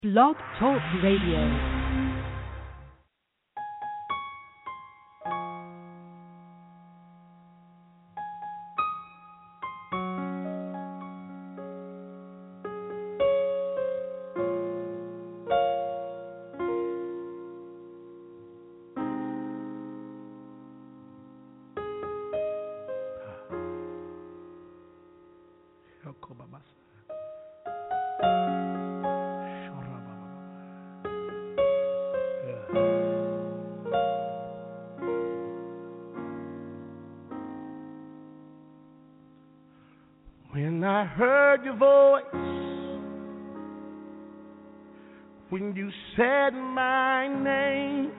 Blog Talk Radio. When I heard your voice, when you said my name,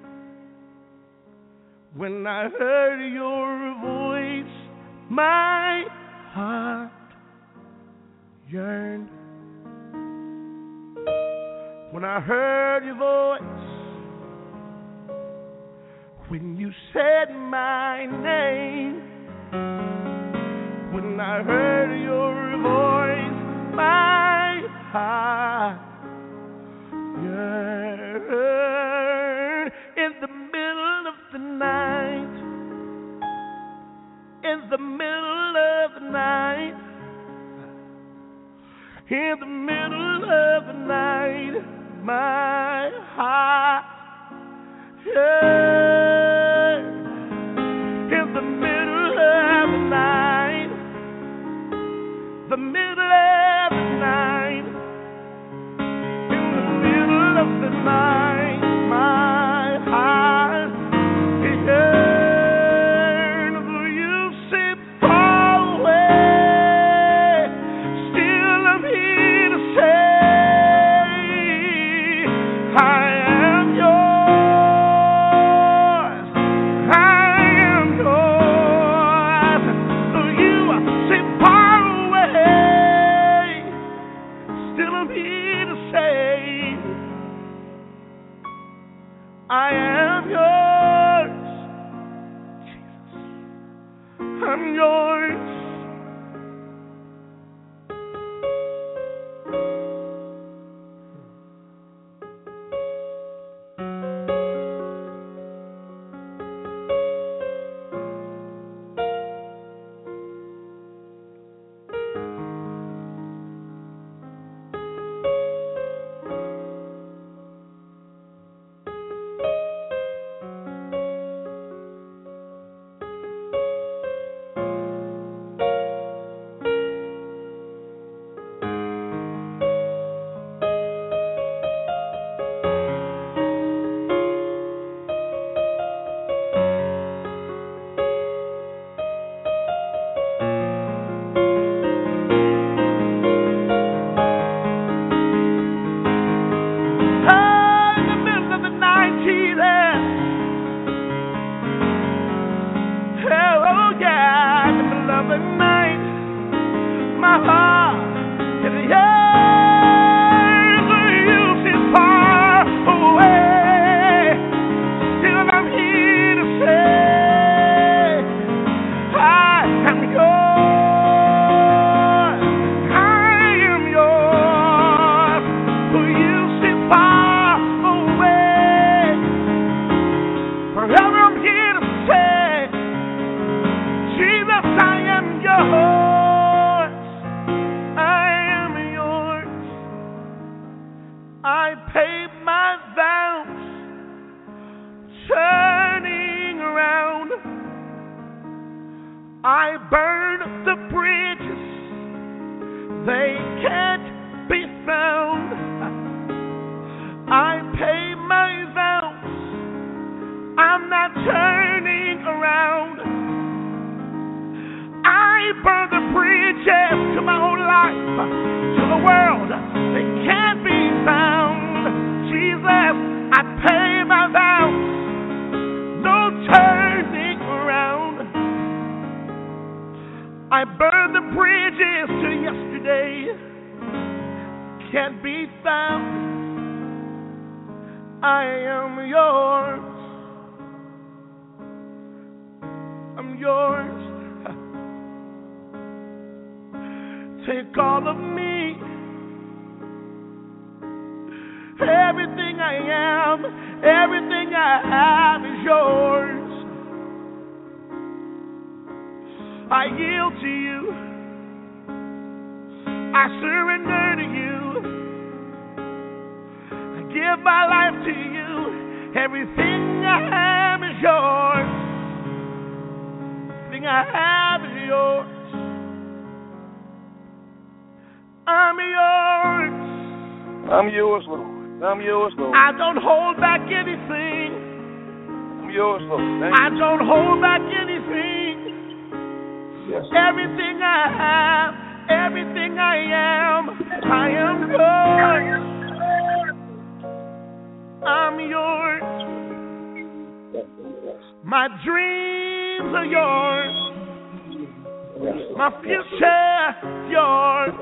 when I heard your voice, my heart yearned. When I heard your voice, when you said my name, when I heard your voice, my heart yearned. In the middle of the night, in the middle of the night, in the middle of the night, my heart yearned. In the middle of the night, the middle of the night, in the middle of the night, my heart is yearned. Though you seem far away, still I'm here to say, I am yours, I am yours. Though you seem far away, still I'm here to say, I am yours, Jesus, I'm yours. Take all of me, Everything I am, everything I have is yours. I yield to you. I surrender to you. I give my life to you. Everything I have is yours. Everything I have is yours. I'm yours. I'm yours, Lord. I'm yours, Lord. I don't hold back anything. I'm yours, Lord. I don't hold back anything. Yes. Everything I have, everything I am yours. I'm yours. My dreams are yours. My future, yours.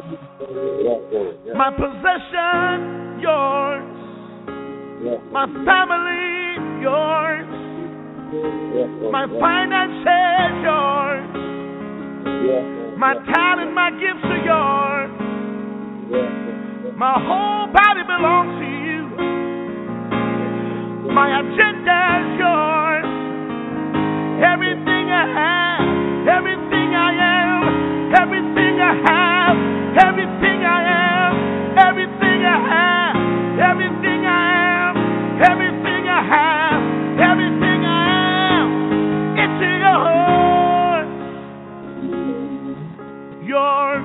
My possession, yours. My family, yours. My finances, yours. My talent, my gifts are yours. My whole body belongs to you. My agenda is yours. Everything I have, everything I am, everything I have, everything I am, everything I have, everything I am, everything I have, everything I am, it's yours.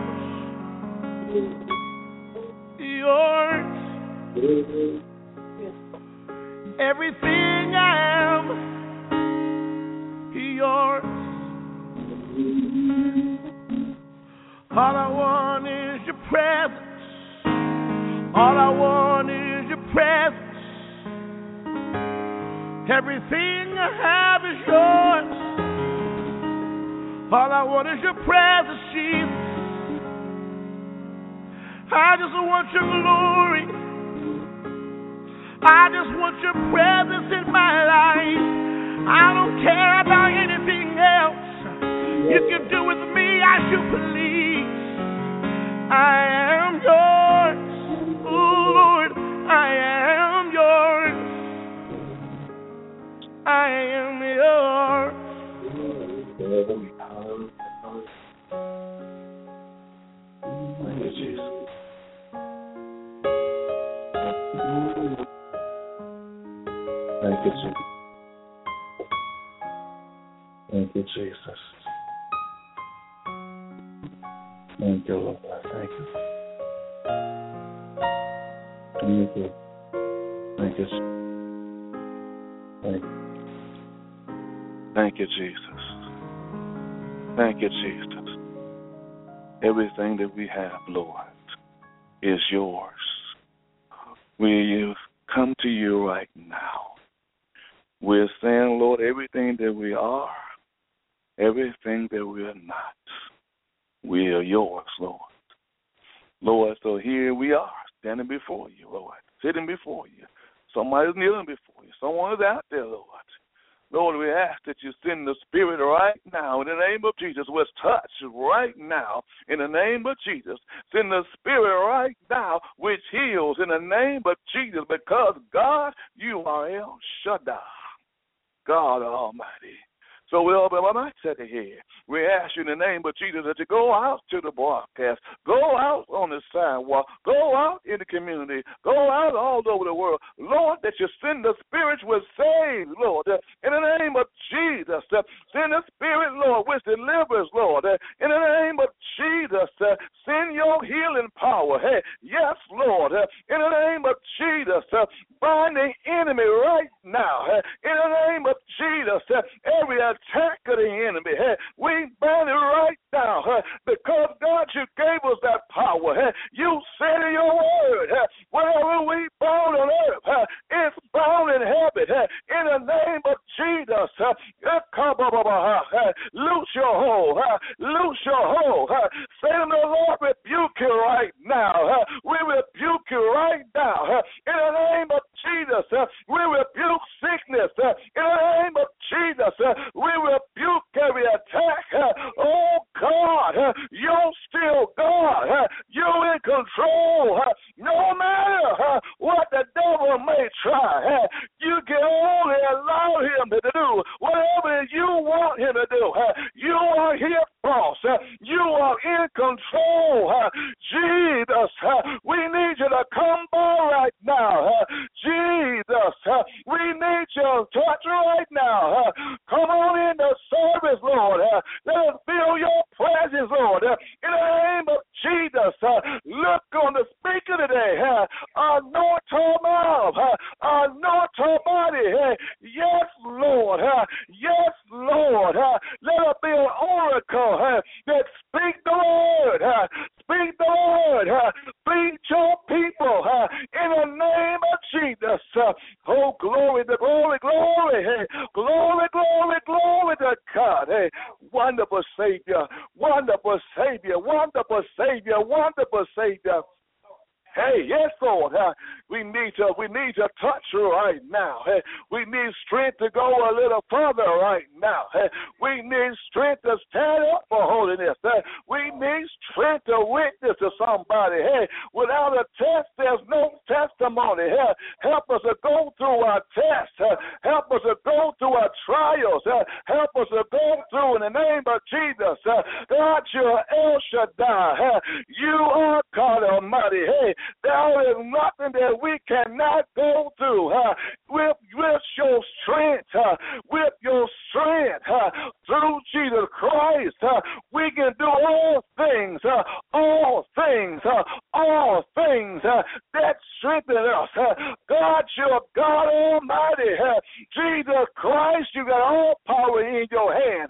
Yours. Everything I am, yours. All I want is your presence. All I want is your presence. Everything I have is yours. All I want is your presence, Jesus. I just want your glory. I just want your presence in my life. I don't care about anything else. You can do with me as you please. I am yours. Oh Lord, I am yours. I am yours. Thank you, Jesus. Thank you, Jesus. Thank you, Jesus. Thank you, Lord. Thank you. Thank you. Thank you. Thank you. Thank you, Jesus. Thank you, Jesus. Everything that we have, Lord, is yours. We come to you right now. We're saying, Lord, everything that we are, everything that we are not, we are yours, Lord. Lord, so here we are, standing before you, Lord, sitting before you. Somebody's kneeling before you. Someone is out there, Lord. Lord, we ask that you send the Spirit right now in the name of Jesus. Let's touch right now in the name of Jesus. Send the Spirit right now which heals in the name of Jesus, because, God, you are El Shaddai, God Almighty. So we open our mics at the head. We ask you in the name of Jesus that you go out to the broadcast, go out on the sidewalk, go out in the community, go out all over the world. Lord, that you send the Spirit which saves, Lord, in the name of Jesus. Send the Spirit, Lord, which delivers, Lord, in the name of Jesus. Send your healing power. Hey, yes, Lord, in the name of Jesus. Bind the enemy right now. In the name of Jesus, every attack of the enemy, we bind it right now, because, God, you gave us that power. You said in your word, wherever we bound on earth, it's bound in heaven. In the name of Jesus, loose your hold. Loose your hold. Satan, the Lord, rebuke you right now. We rebuke you right now. In the name of Jesus, we rebuke sickness. In the name of Jesus, we rebuke every attack. Oh, God, you're still God. You're in control. No matter what the devil may try, you can only allow him to do whatever you want him to do. You are his boss. You are in control. Jesus, we need you to come by right now. Jesus, we need your touch right now. Come on in the service, Lord. Let us feel your presence, Lord. In the name of Jesus, look on the speaker today. Anoint her mouth. Anoint her body. Yes, Lord. Yes, Lord. Let her be an oracle that speak the word. Speak the word. Feed your people in the name of Jesus. Oh, glory to glory, glory. Glory, glory, glory to God. Wonderful Savior. Wonderful Savior. Wonderful Savior. Wonderful Savior. Hey, yes, Lord. We need to touch you right now. We need strength to go a little further right now. We need strength to stand up for holiness. We need strength to witness to somebody. Without a test, there's no testimony. Help us to go through our tests. Help us to go through our trials. Help us to go through in the name of Jesus. God, you're El Shaddai. You are God Almighty. There is nothing that we cannot go through with your strength, through Jesus Christ. We can do all things that strengthen us. God, you're God Almighty. Jesus Christ, you got all power in your hand.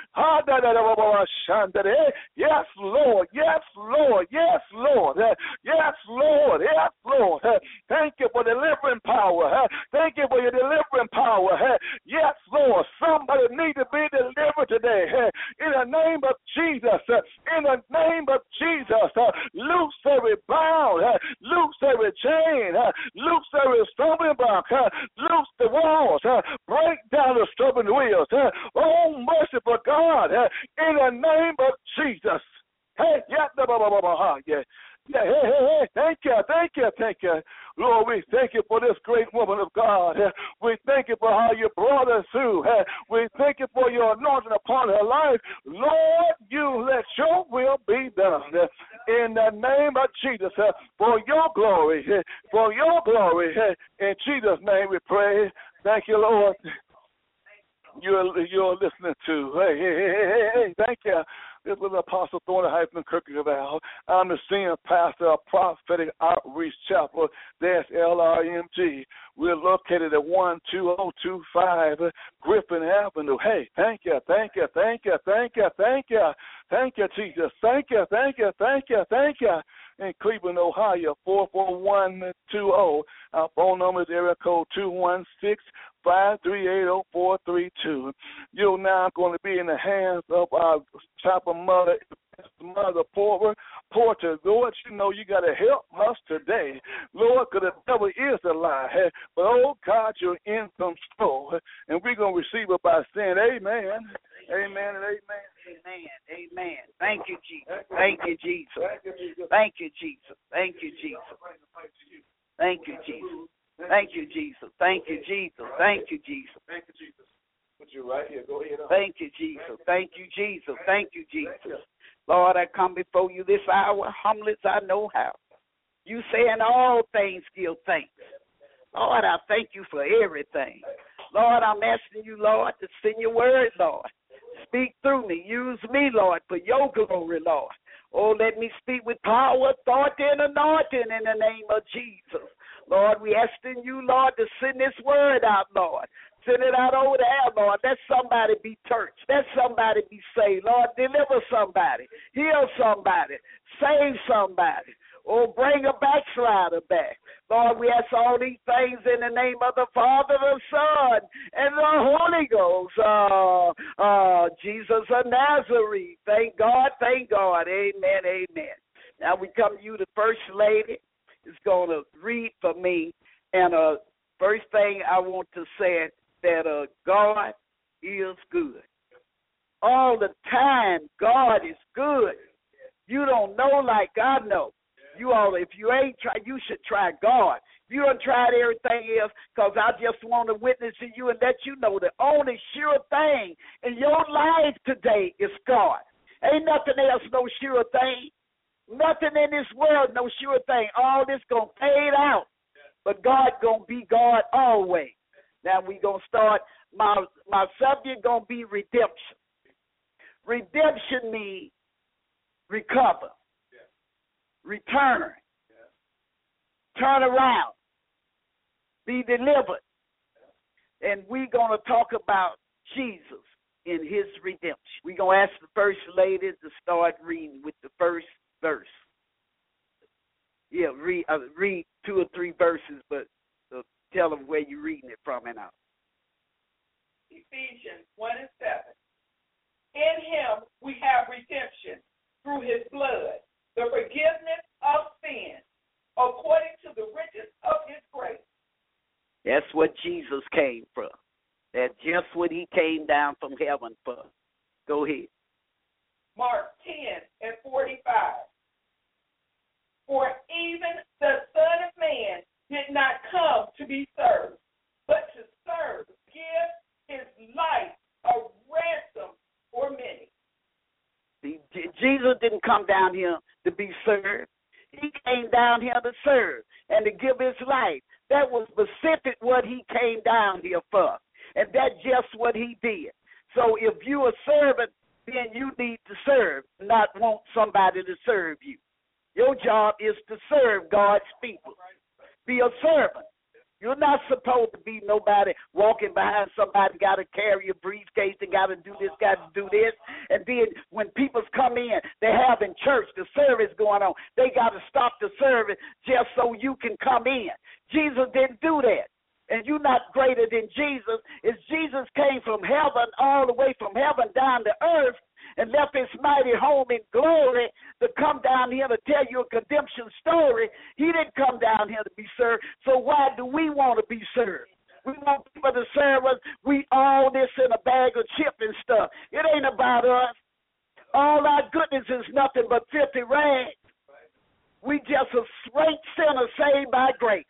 Yes, Lord. Yes, Lord. Yes, Lord. Yes, Lord. Yes, Lord. Thank you for delivering power. Thank you for your delivering power. Yes, Lord. Somebody needs to be delivered today. In the name of Jesus. In the name of Jesus. Loose every bound. Loose every chain. Loose every stumbling block. Loose the walls. Break down the stubborn wheels. Oh, merciful God. In the name of Jesus. Hey, yeah, thank you. Lord, we thank you for this great woman of God. We thank you for how you brought us through. We thank you for your anointing upon her life. Lord, you let your will be done. In the name of Jesus, for your glory. In Jesus' name we pray. Thank you, Lord. You're listening to. Hey, thank you. This was Apostle Thornton Kirkendall. I'm the senior pastor of Prophetic Outreach Chapel. That's LRMG. We're located at 12025 Griffin Avenue. Hey, thank you, Jesus. Thank you. In Cleveland, Ohio, 44120. Our phone number is area code 216-538-0432. You're now going to be in the hands of our chapel mother, Mother Porter. Lord, you know you got to help us today. Lord, because the devil is a lie. But, oh, God, you're in control. And we're going to receive it by saying amen. Amen and amen. Amen. Thank you, Jesus. Thank you, Jesus. Thank you, Jesus. Thank you, Jesus. Thank you, Jesus. Thank you, Jesus. Thank you, Jesus. Thank you, Jesus. Thank you, Jesus. Put you right here. Go ahead. Thank you, Jesus. Thank you, Jesus. Thank you, Jesus. Lord, I come before you this hour, humble as I know how. You say in all things give thanks. Lord, I thank you for everything. Lord, I'm asking you, Lord, to send your word, Lord. Speak through me. Use me, Lord, for your glory, Lord. Oh, let me speak with power, authority, and anointing in the name of Jesus. Lord, we asking you, Lord, to send this word out, Lord. Send it out over the air, Lord. Let somebody be touched. Let somebody be saved. Lord, deliver somebody. Heal somebody. Save somebody. Oh, bring a backslider back. Lord, we ask all these things in the name of the Father, the Son, and the Holy Ghost. Jesus of Nazareth. Thank God. Amen. Now we come to you, the First Lady is going to read for me. And first thing I want to say that God is good. All the time, God is good. You don't know like I know. If you ain't try, you should try God. You done tried everything else, because I just want to witness to you and let you know the only sure thing in your life today is God. Ain't nothing else no sure thing. Nothing in this world no sure thing. All this going to fade out, but God going to be God always. Now we going to start, my subject going to be redemption. Redemption means recover, return, turn around, be delivered. And we're going to talk about Jesus in his redemption. We're going to ask the first lady to start reading with the first verse. Yeah, read 2 or 3 verses, but tell them where you're reading it from and out. Ephesians 1:7. In him we have redemption through his blood, the forgiveness of sin, according to the riches of his grace. That's what Jesus came for. That's just what he came down from heaven for. Go ahead. Mark 10:45. For even the Son of Man did not come to be served, but to serve, give his life a ransom for many. See, Jesus didn't come down here to be served. He came down here to serve and to give his life. That was specific what he came down here for. And that's just what he did. So if you're a servant, then you need to serve, not want somebody to serve you. Your job is to serve God's people. Be a servant. You're not supposed to be nobody walking behind somebody, got to carry a briefcase, and got to do this, got to do this. And then when people come in, they have in church, the service going on, they got to stop the service just so you can come in. Jesus didn't do that. And you're not greater than Jesus. It's Jesus came from heaven, all the way from heaven down to earth, and left his mighty home in glory to come down here to tell you a redemption story. He didn't come down here to be served. So why do we want to be served? We want people to serve us. We all this in a bag of chip and stuff. It ain't about us. All our goodness is nothing but filthy rags. We just a straight sinner saved by grace.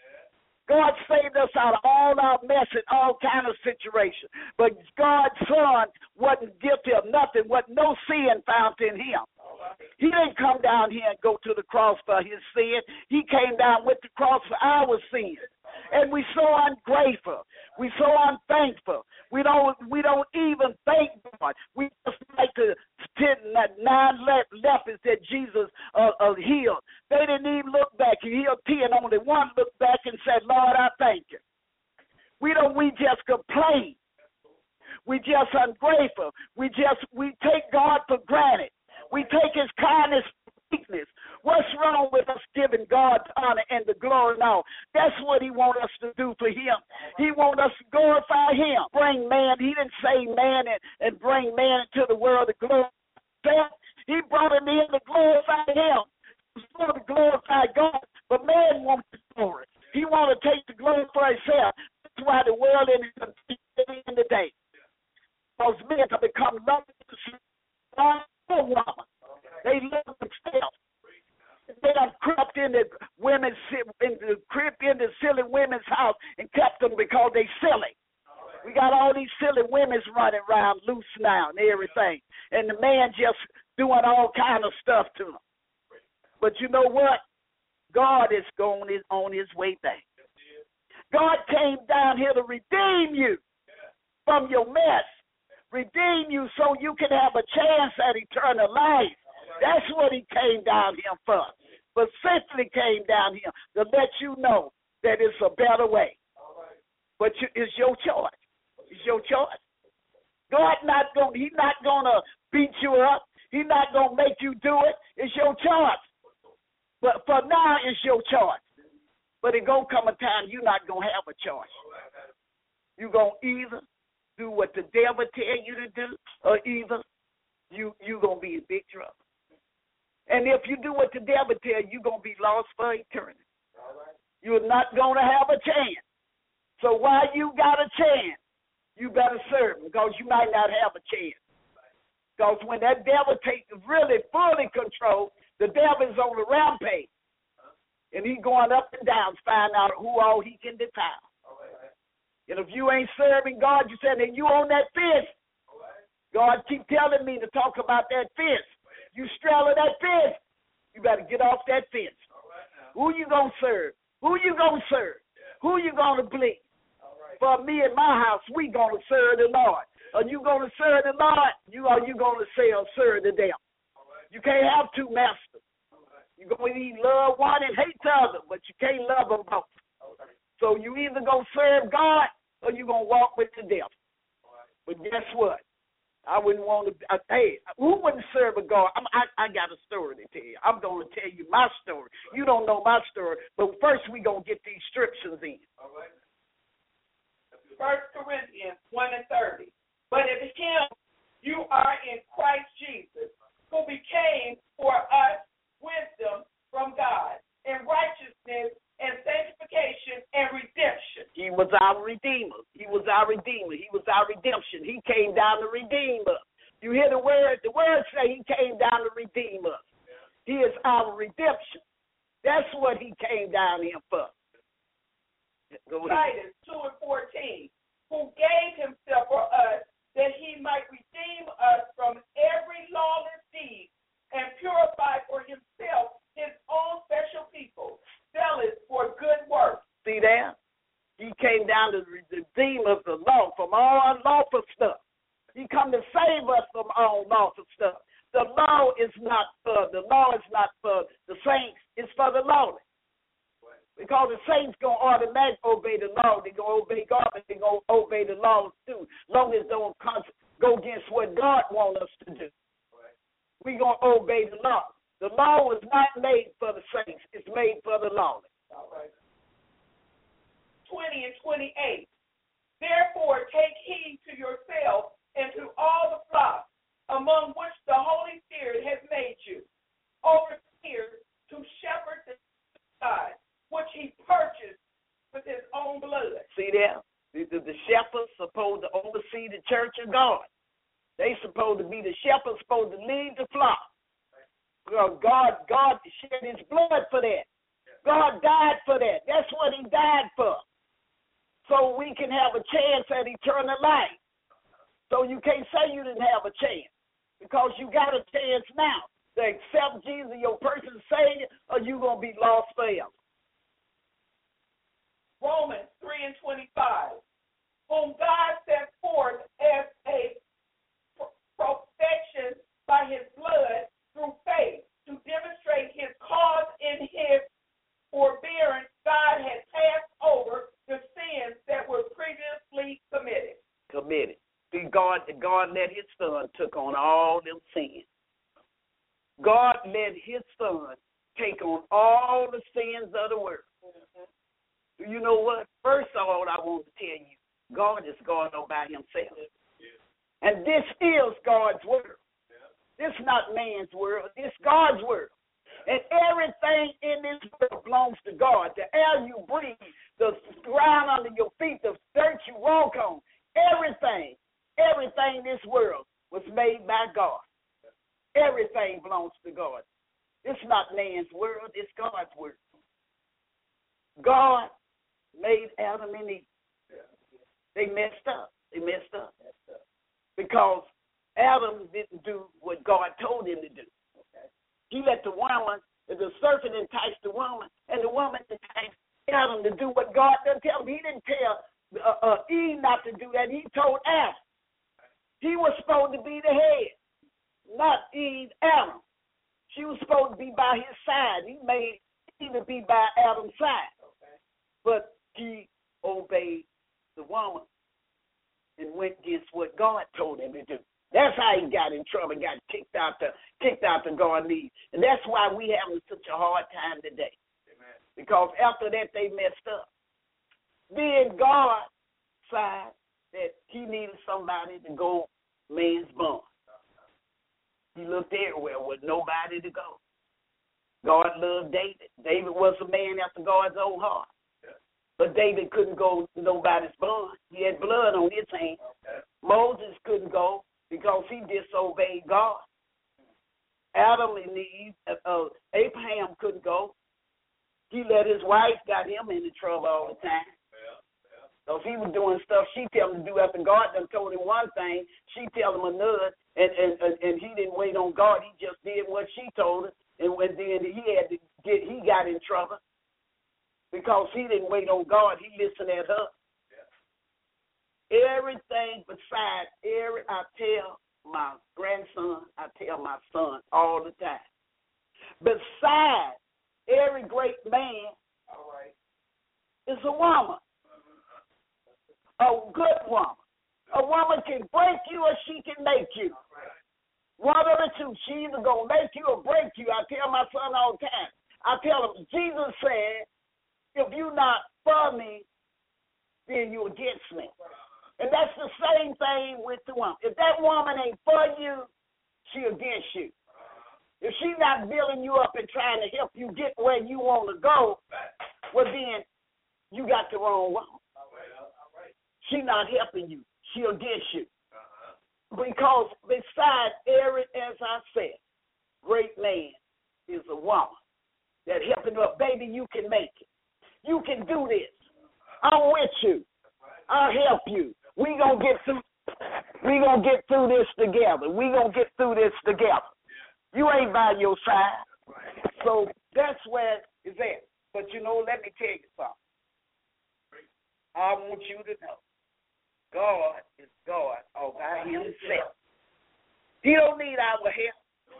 God saved us out of all our mess and all kind of situations. But God's Son wasn't guilty of nothing, wasn't no sin found in him. He didn't come down here and go to the cross for his sin. He came down with the cross for our sin. And we so ungrateful. We so unthankful. We don't even thank God. We just like to 9 lepers that Jesus healed. They didn't even look back. He healed 10. Only one looked back and said, Lord, I thank you. We just complain. We just ungrateful. We take God for granted. We take his kindness for weakness. What's wrong with us giving God honor and the glory now? That's what he wants us to do for him. He wants us to glorify him. Bring man. He didn't say man and bring man into the world to glorify himself. He brought him in to glorify him. He was going to glorify God, but man wants the glory. He wants to take the glory for himself. That's why the world is in the day. Those men have become loving to woman. They love themselves. They have crept into silly women's house and kept them because they silly. We got all these silly women's running around loose now and everything. And the man just doing all kind of stuff to them. But you know what? God is going on his way back. God came down here to redeem you from your mess. Redeem you so you can have a chance at eternal life. That's what he came down here for. But simply came down here to let you know that it's a better way. But it's your choice. It's your choice. God he's not gonna beat you up. He's not gonna make you do it. It's your choice. But for now, it's your choice. But it gonna come a time you're not gonna have a choice. You're gonna either do what the devil tell you to do, or either you're gonna be in big trouble. And if you do what the devil tell you, you're going to be lost for eternity. You're not going to have a chance. So while you got a chance, you better serve him, because you might not have a chance. Because when that devil takes really fully control, the devil is on the rampage. And he going up and down to find out who all he can devour. And if you ain't serving God, you said, and you on that fence. God keep telling me to talk about that fence. You straddle that fence, you better get off that fence. Who you going to serve? Who you going to serve? Who you going to believe? For me and my house, we going to serve the Lord. Are you going to serve the Lord? Are you going to serve the devil? You can't have two masters. You're going to either love one and hate the other, but you can't love them both. So you either going to serve God or you going to walk with the devil. But guess what? I wouldn't want to. Hey, who wouldn't serve a God? I got a story to tell you. I'm going to tell you my story. You don't know my story, but first we going to get these scriptures in. 1 Corinthians 1:30. But in him you are in Christ Jesus, who became for us wisdom from God, and righteousness and sanctification and redemption. He was our Redeemer. He was our Redeemer. He was our redemption. He came down to redeem us. You hear the word? The word say he came down to redeem us. He is our redemption. That's what he came down here for. Titus 2:14, who gave himself for us that he might redeem us from every lawless deed and purify for himself his own special people, zealous for good works. See that? He came down to redeem us the law from all unlawful stuff. He come to save us from all unlawful stuff. The law is not for the saints. It's for the lawless. Because the saints gonna automatically obey the law. They gonna obey God, but they gonna obey the laws too. Long as they don't go against what God wants us to do. We gonna obey the law. The law was not made for the saints. It's made for the lawless. 20 and 28. Therefore, take heed to yourself and to all the flock among which the Holy Spirit has made you, overseers to shepherd the side, which he purchased with his own blood. See there? The shepherds supposed to oversee the church of God. They supposed to be the shepherds, supposed to lead the flock. God shed his blood for that. God died for that. That's what he died for. So we can have a chance at eternal life. So you can't say you didn't have a chance, because you got a chance now to accept Jesus, your personal Savior, or you going to be lost forever. Romans 3:25, whom God set forth as a perfection by his blood through faith, to demonstrate his cause in his forbearance. God had passed over the sins that were previously committed. See, God let his son took on all them sins. God let his son take on all the sins of the world. You know what? First of all, I want to tell you, God is God all by himself. And this is God's world. This is not man's world. It's God's world. And everything in this world belongs to God. The air you breathe, the ground under your feet, the dirt you walk on, everything in this world was made by God. Everything belongs to God. It's not man's world. It's God's world. God made Adam and Eve. They messed up. Because Adam didn't do what God told him to do. He let the serpent entice the woman, and the woman enticed Adam to do what God didn't tell him. He didn't tell Eve not to do that. He told Adam. He was supposed to be the head, not Eve, Adam. She was supposed to be by his side. He made Eve to be by Adam's side. But he obeyed the woman and went against what God told him to do. That's how he got in trouble, got kicked out the Garden of Eden. And that's why we having such a hard time today. Amen. Because after that, they messed up. Then God decided that he needed somebody to go man's barn. He looked everywhere with nobody to go. God loved David. David was a man after God's own heart. But David couldn't go to nobody's barn. He had blood on his hands. Moses couldn't go because he disobeyed God. Adam and Eve, Abraham couldn't go. He let his wife got him into trouble all the time. So if he was doing stuff she tell him to do after God done told him one thing, she tell him another, and he didn't wait on God. He just did what she told him, and then he got in trouble because he didn't wait on God. He listened at her. Everything besides I tell my grandson, I tell my son all the time. Besides every great man is a woman. A good woman. A woman can break you or she can make you. One of the two. She either going to make you or break you. I tell my son all the time. I tell him, Jesus said, if you're not for me, then you're against me. And that's the same thing with the woman. If that woman ain't for you, she against you. If she's not building you up and trying to help you get where you want to go, well, then you got the wrong woman. She's not helping you. She against you. Because besides Eric, as I said, great man is a woman that helping you up. Baby, you can make it. You can do this. I'm with you. I'll help you. We gonna get through this together. We gonna get through this together. You ain't by your side. So that's where it's at. But let me tell you something. I want you to know. God is God all by himself. He don't need our help.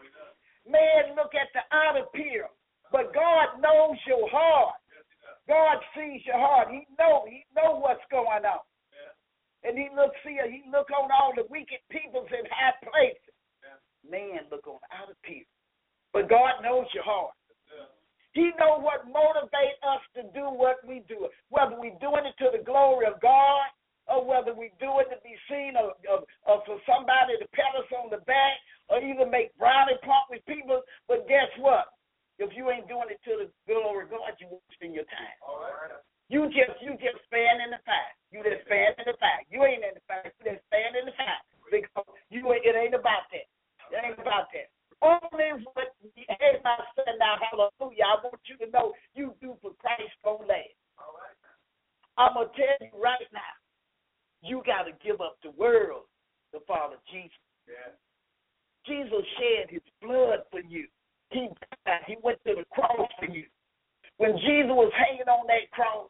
Man, look at the outer appearance, but God knows your heart. God sees your heart. He know what's going on. And he look on all the wicked peoples in high places. Man, look on the outer appearance. But God knows your heart. He knows what motivates us to do what we do, whether we're doing it to the glory of God or whether we do it to be seen or for somebody to pat us on the back or even make brownie pump with people. But guess what? If you ain't doing it to the glory of God, you won't spend your time. All right. You just fan in the fire. You just fan in the fire. You ain't in the fire. You just fan in the fire. Because it ain't about that. It ain't about that. Only what everybody said now, hallelujah, I want you to know you do for Christ don't last. All right. I'm going to tell you right now, you got to give up the world to follow Jesus. Yeah. Jesus shed his blood for you. He died. He went to the cross for you. When Jesus was hanging on that cross,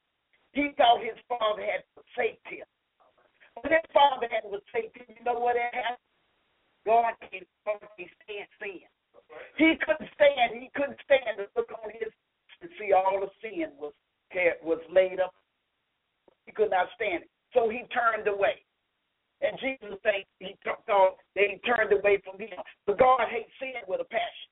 he thought his father had forsaken him. When his father had forsaken him, you know what happened? God can't stand sin. He couldn't stand to look on his to see all the sin was laid up. He could not stand it. So he turned away. And Jesus thought that he turned away from him. But God hates sin with a passion.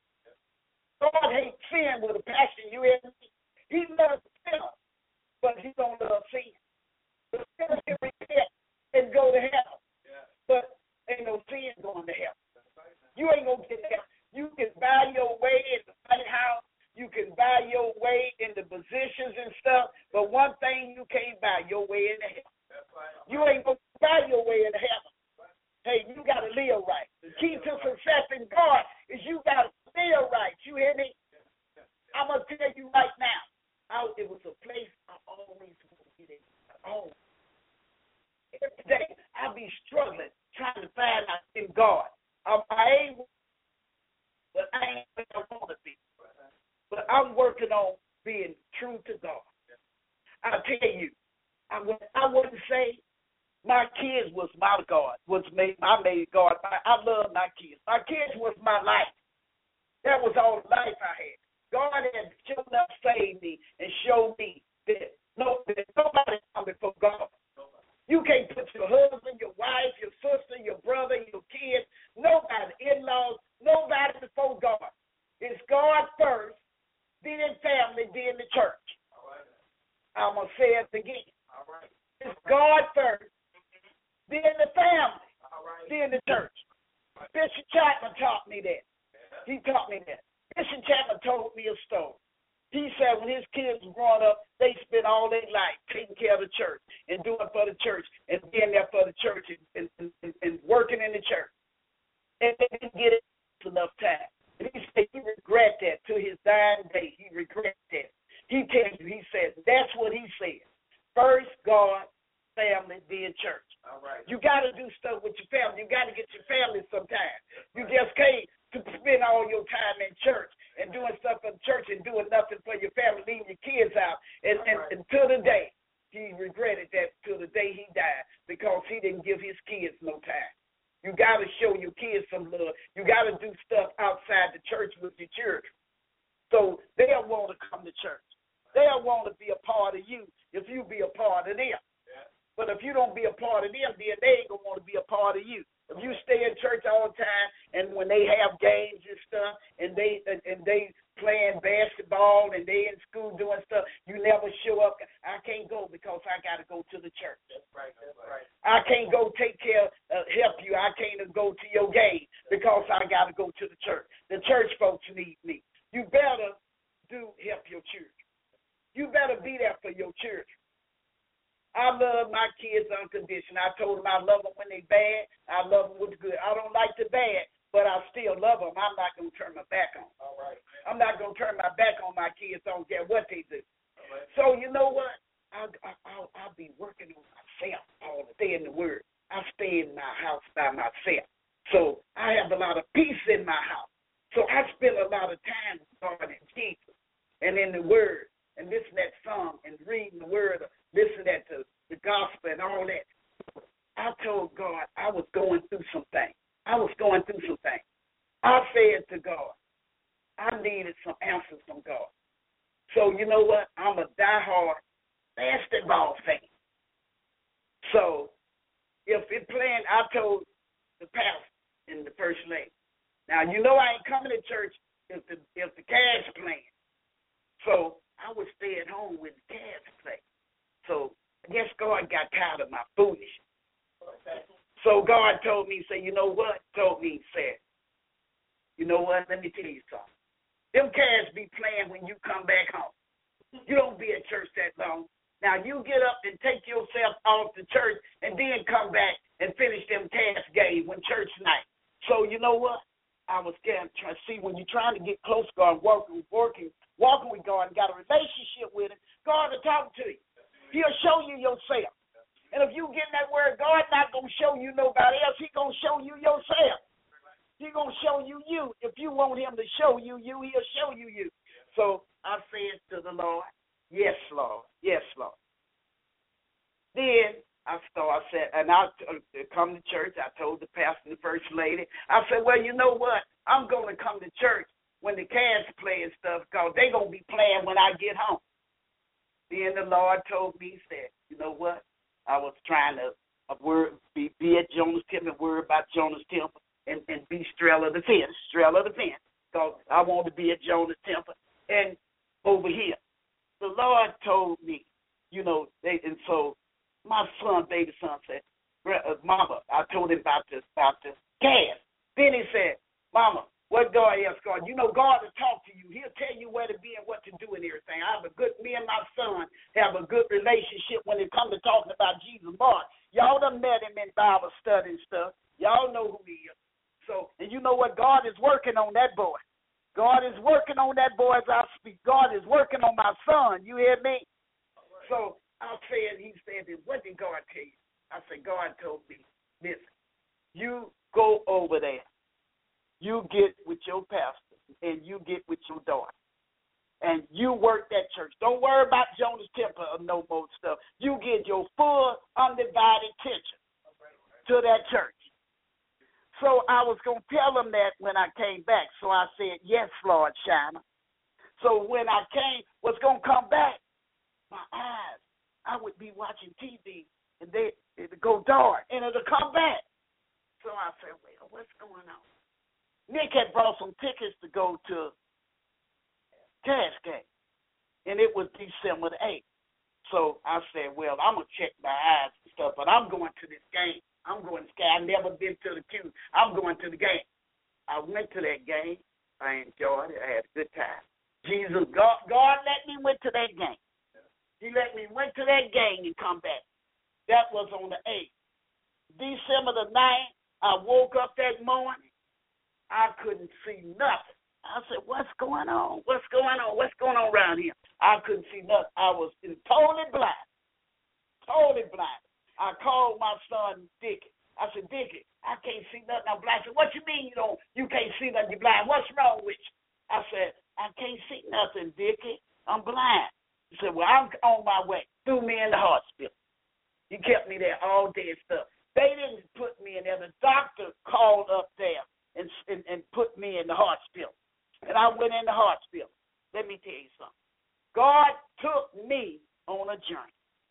God hates sin with a passion. You hear me? He loves sin, but he don't love sin. The sinner can repent and go to hell. But ain't no sin going to hell. You ain't going to get hell. You can buy your way in the White House. You can buy your way in the positions and stuff. But one thing you can't buy, your way into hell. You ain't going to buy your way into heaven. Hey, you got to live right. The key to success in God is you got to live right. You hear me? I'm going to tell you right now. It was a place I always wanted to get in. Oh. Every day I be struggling, trying to find out in God. I ain't where I want to be. But I'm working on being true to God. I tell you, I wouldn't say my kids was my God. I made God. I love my kids. My kids was my life. That was all the life I had. God had shown up, saved me, and showed me that nobody come before God. You can't put your husband, your wife, your sister, your brother, your kids, nobody, in-laws, nobody before God. It's God first, then family, then the church. I'm going to say it again. It's God first, then the family, then the church. Bishop Chapman taught me that. He taught me that. Bishop Chapman told me a story. He said when his kids were growing up, they spent all their life taking care of the church and doing for the church and being there for the church and working in the church. And they didn't get enough time. And he said he regret that to his dying day. He regret that. He tells you, he says, that's what he said. First, God, family, then church. All right. You got to do stuff with your family. You got to get your family sometimes. You just can't spend all your time in church and doing stuff in church and doing nothing for your family, leaving your kids out. And until the day, he regretted that till the day he died because he didn't give his kids no time. You got to show your kids some love. You got to do stuff outside the church with your children. So they'll want to come to church. They'll want to be a part of you if you be a part of them. But if you don't be a part of them, then they ain't going to want to be a part of you. If you stay in church all the time and when they have games and stuff and they playing basketball and they in school doing stuff, you never show up. I can't go because I got to go to the church. That's right. I can't go take care, help you. I can't go to your game because I got to go to the church. The church folks need me. You better help your children. You better be there for your children. I love my kids unconditional. I told them I love them when they bad. I love them with the good. I don't like the bad, but I still love them. I'm not going to turn my back on them. All right. I'm not going to turn my back on my kids. I don't care what they do. Right. So you know what? I'll be working on myself all the day in the Word. I stay in my house by myself. So I have a lot of peace in my house. So I spend a lot of time with God and Jesus and in the Word and listening to that song and reading the Word, listening to the gospel and all that. I told God I was going through some things. I said to God, I needed some answers from God. So you know what? I'm a diehard basketball fan. So if it playing, I told the pastor and the first lady, now you know I ain't coming to church if the Cavs playing. So I would stay at home when the Cavs play. So I guess God got tired of my foolishness. So God told me, say, you know what? Said, you know what? Let me tell you something. Them Cavs be playing when you come back home. You don't be at church that long. Now you get up and take yourself off the church and then come back and finish them Cavs game when church night. So you know what? I was scared. See, when you're trying to get close to God, walking with God and got a relationship with Him, God will talk to you. He'll show you yourself. And if you get in that word, God's not going to show you nobody else. He's going to show you yourself. He's going to show you you. If you want Him to show you you, He'll show you you. So I said to the Lord, yes, Lord. Yes, Lord. Then I said, and I come to church. I told the pastor and the first lady, I said, well, you know what? I'm going to come to church when the Cavs play and stuff because they're going to be playing when I get home. Then the Lord told me, He said, you know what? I was trying to be at Jonas Temple and worry about Jonas Temple and be Strella the Fence, because I want to be at Jonas Temple and over here. The Lord told me, you know, and so my baby son said, Mama, I told him about the Cavs. Then he said, Mama, what God else, God? You know, God will talk to you. He'll tell you where to be and what to do and everything. Me and my son have a good relationship when it comes to talking about Jesus. Lord, y'all done met him in Bible study and stuff. Y'all know who he is. So, and you know what? God is working on that boy. God is working on that boy as I speak. God is working on my son. You hear me? So he said, what did God tell you? I said, God told me, listen, you go over there. You get with your pastor and you get with your daughter. And you work that church. Don't worry about Jonas Temple or no more stuff. You give your full, undivided attention to that church. So I was going to tell them that when I came back. So I said, yes, Lord Shiner. So when I was going to come back, my eyes, I would be watching TV and it'd go dark and it'll come back. So I said, well, what's going on? Nick had brought some tickets to go to Cavs game, and it was December the 8th. So I said, well, I'm going to check my eyes and stuff, but I'm going to this game. I'm going to the game. I've never been to the Q. I'm going to the game. I went to that game. I enjoyed it. I had a good time. God let me went to that game. He let me went to that game and come back. That was on the 8th. December the 9th, I woke up that morning. I couldn't see nothing. I said, what's going on? What's going on? What's going on around here? I couldn't see nothing. I was totally blind. Totally blind. I called my son Dickie. I said, Dickie, I can't see nothing. I'm blind. I said, what you mean you can't see nothing? You're blind. What's wrong with you? I said, I can't see nothing, Dickie. I'm blind. He said, well, I'm on my way. Threw me in the hospital. He kept me there all day and stuff. They didn't put me in there. The doctor called up there and put me in the hospital. And I went in the hospital. Let me tell you something. God took me on a journey.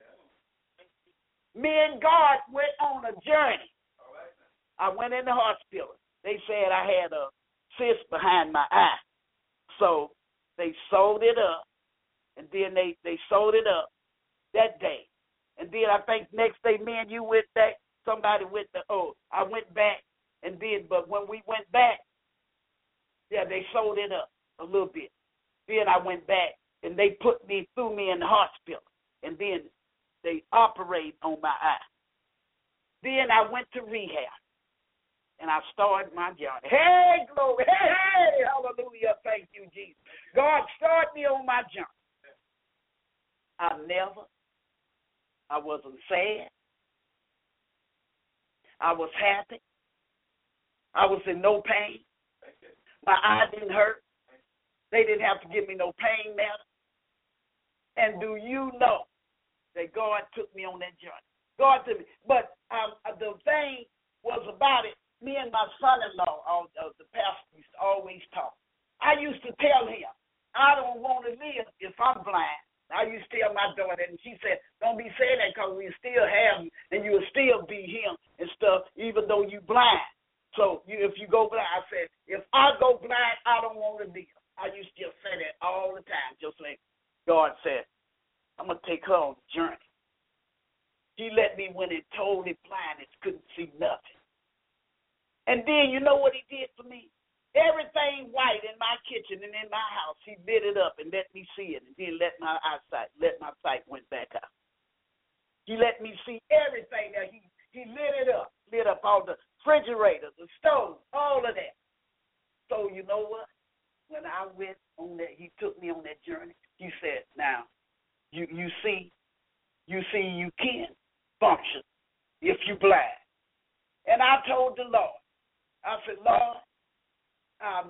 Me and God went on a journey. I went in the hospital. They said I had a cyst behind my eye. So they sewed it up, and then they sewed it up that day. And then I think next day, me and you went back. Somebody went I went back, and then, but when we went back, they sewed it up a little bit. Then I went back, and they threw me in the hospital, and then they operated on my eye. Then I went to rehab, and I started my journey. Hey, glory. Hey, hallelujah. Thank you, Jesus. God started me on my journey. I wasn't sad. I was happy. I was in no pain. My eye didn't hurt. They didn't have to give me no pain medicine. And do you know that God took me on that journey? God took me. But the thing was about it, me and my son-in-law, the pastor, used to always talk. I used to tell him, I don't want to live if I'm blind. I used to tell my daughter, and she said, don't be saying that because we still have you, and you will still be him and stuff, even though you blind. So if you go blind, I said, if I go blind, I don't want to live. I used to just say that all the time, just like God said, I'm going to take her on the journey. She let me when it totally blind and couldn't see nothing. And then you know what he did for me? Everything white in my kitchen and in my house, he lit it up and let me see it, and then let my sight went back out. He let me see everything that he lit up all the refrigerators, the stove, all of that. So you know what? When I went on that, he took me on that journey. He said, now, you see you can function if you blind. And I told the Lord, I said, Lord, I'll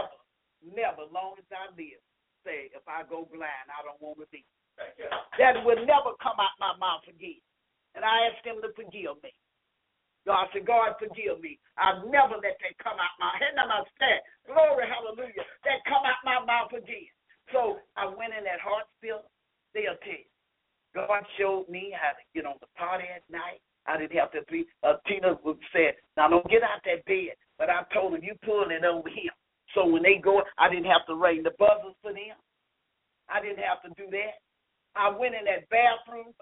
never, long as I live, say, if I go blind, I don't want to be. That will never come out my mouth again. And I asked him to forgive me. God said, God, forgive me. I'll never let that come out my head. Glory, hallelujah. That come out my mouth again. So I went in that hospital. They'll tell you. God showed me how to get on the party at night. I didn't have to be. Tina said, now don't get out that bed. But I told him, you pulling it over here. So when they go, I didn't have to ring the buzzers for them. I didn't have to do that. I went in that bathroom.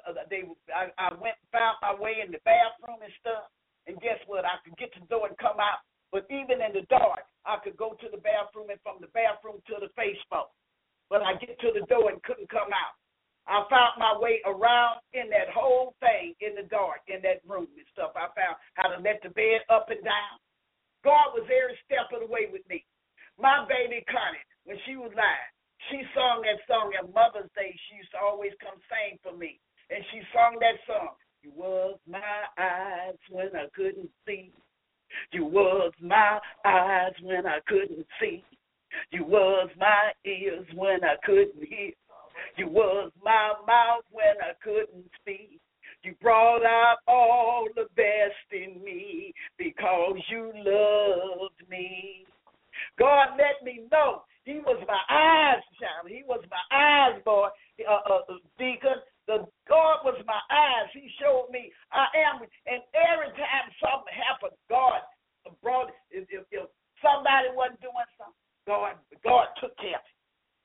I went and found my way in the bathroom and stuff. And guess what? I could get to the door and come out. But even in the dark, I could go to the bathroom and from the bathroom to the Facebook. But I get to the door and couldn't come out. I found my way around in that whole thing in the dark, in that room and stuff. I found how to let the bed up and down. God was every step of the way with me. My baby Connie, when she was lying, she sung that song at Mother's Day. She used to always come sing for me. And she sung that song. You was my eyes when I couldn't see. You was my eyes when I couldn't see. You was my ears when I couldn't hear. You was my mouth when I couldn't speak. You brought out all the best in me because you loved me. God let me know he was my eyes, child. He was my eyes, boy, deacon. God was my eyes. He showed me I am. And every time something happened, God brought it. If somebody wasn't doing something, God took care of it.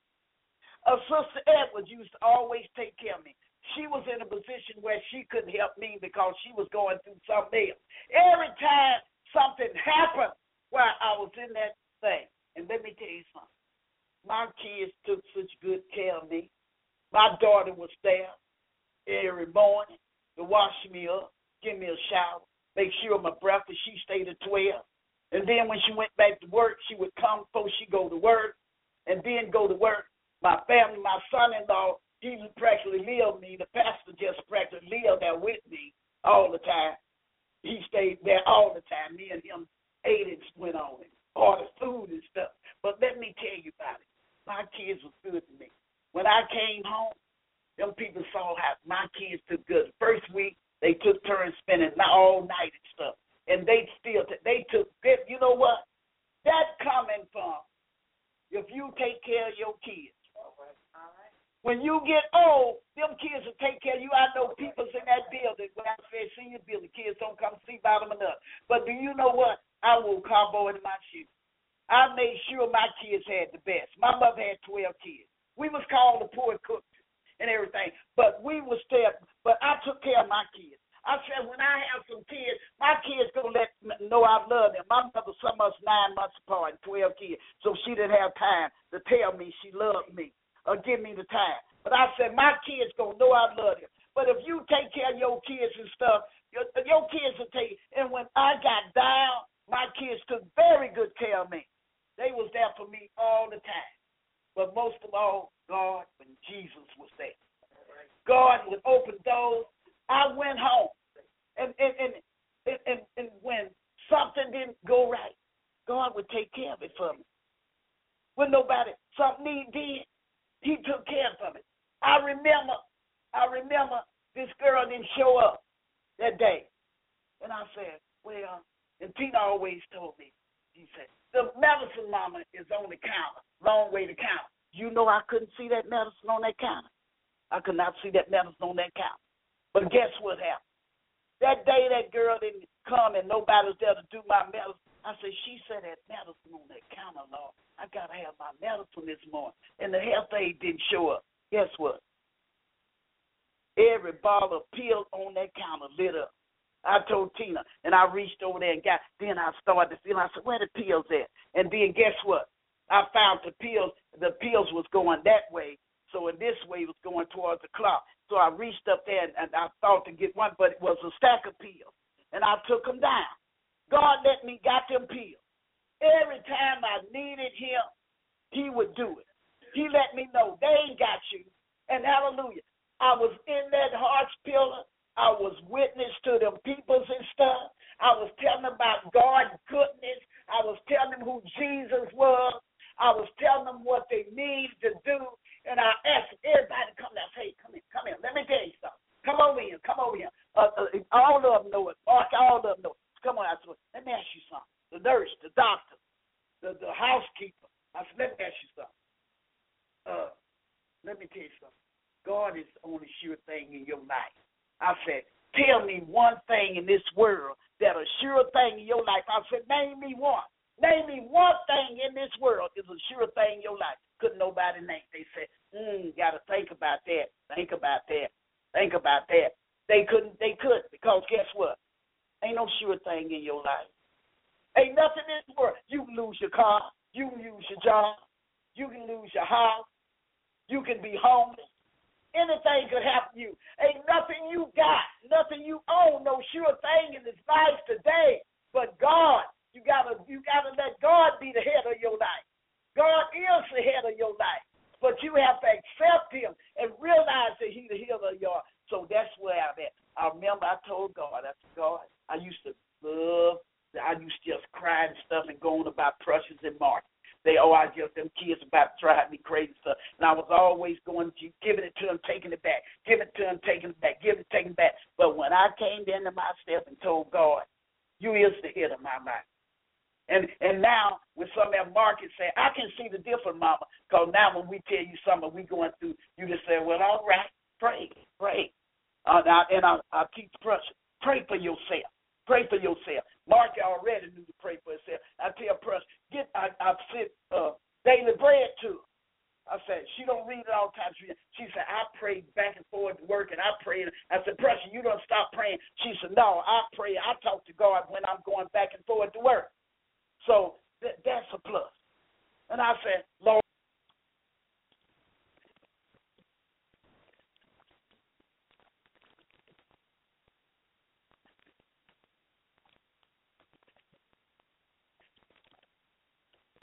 Sister Edwards used to always take care of me. She was in a position where she couldn't help me because she was going through something else. Every time something happened while I was in that thing, and let me tell you something, my kids took such good care of me. My daughter was there every morning to wash me up, give me a shower, make sure my breakfast, she stayed at 12. And then when she went back to work, she would come before she go to work, and then go to work. My family, my son-in-law, he practically lived me. The pastor just practically lived there with me all the time. He stayed there all the time. Me and him ate and went on it, ordered food and stuff. But let me tell you about it. My kids were good to me. When I came home, them people saw how my kids took good. First week, they took turns spending all night and stuff. And they took good. You know what? That's coming from if you take care of your kids. When you get old, them kids will take care of you. I know people's in that building. When I say senior building, kids don't come see about them enough. But do you know what? I wore cowboy in my shoes. I made sure my kids had the best. My mother had 12 kids. We was called the poor cook and everything. But I took care of my kids. I said, when I have some kids, my kids going to let me know I love them. My mother, some of us 9 months apart and 12 kids, so she didn't have time to tell me she loved me or give me the time. But I said, my kids going to know I love them. But if you take care of your kids and stuff, your kids will take. And when I got down, my kids took very good care of me. They was there for me all the time. But most of all, God, when Jesus was there. God would open doors. I went home. And when something didn't go right, God would take care of it for me. When something he did, he took care of it. I remember this girl didn't show up that day. And I said, well, and Tina always told me, he said, the medicine mama is on the counter, long way to counter. You know I couldn't see that medicine on that counter. I could not see that medicine on that counter. But guess what happened? That day that girl didn't come and nobody was there to do my medicine. I said, she said that medicine on that counter, Lord. I got to have my medicine this morning. And the health aide didn't show up. Guess what? Every bottle of pills on that counter lit up. I told Tina, and I reached over there and then I started to feel, I said, where the pills at? And then guess what? I found the pills was going that way, so in this way it was going towards the clock. So I reached up there and I thought to get one, but it was a stack of pills. And I took them down. God let me got them pills. Every time I needed him, he would do it. He let me know they ain't got you. And hallelujah, I was in that heart's pillar. I was witness to them peoples and stuff. I was telling them about God's goodness. I was telling them who Jesus was. I was telling them what they need to do. And I asked everybody to come down. Hey, come here. Let me tell you something. Come over here. All of them know it. All of them know it. Come on, I said, let me ask you something. The nurse, the doctor, the housekeeper. I said, let me ask you something. Let me tell you something. God is the only sure thing in your life. I said, tell me one thing in this world that a sure thing in your life. I said, name me one. Name me one thing in this world is a sure thing in your life. Couldn't nobody name. They said, got to think about that. Think about that. They couldn't because guess what? Ain't no sure thing in your life. Ain't nothing in this world. You can lose your car. You can lose your job. You can lose your house. You can be homeless. Anything could happen to you. Ain't nothing you got, nothing you own, no sure thing in this life today. But God, you gotta let God be the head of your life. God is the head of your life. But you have to accept him and realize that he's the healer of your life. So that's where I'm at. I remember I told God, God, I used to just cry and stuff and going about Prussians and Martin. Them kids about to drive me crazy stuff. And I was always going, giving it to them, taking it back, giving it to them, taking it back, giving it, taking it back. But when I came into myself and told God, you is the head of my life. And now, when some of that market say, I can see the difference, Mama, because now when we tell you something we going through, you just say, well, all right, pray. I'll teach Prussia, pray for yourself. Pray for yourself. Mark already knew to pray for himself. I tell Prussia, I sent daily bread to her. I said, she don't read it all the time. She said, I prayed back and forth to work, and I prayed. I said, Prussia, you don't stop praying. She said, no, I pray. I talk to God when I'm going back and forth to work. So that's a plus. And I said, Lord,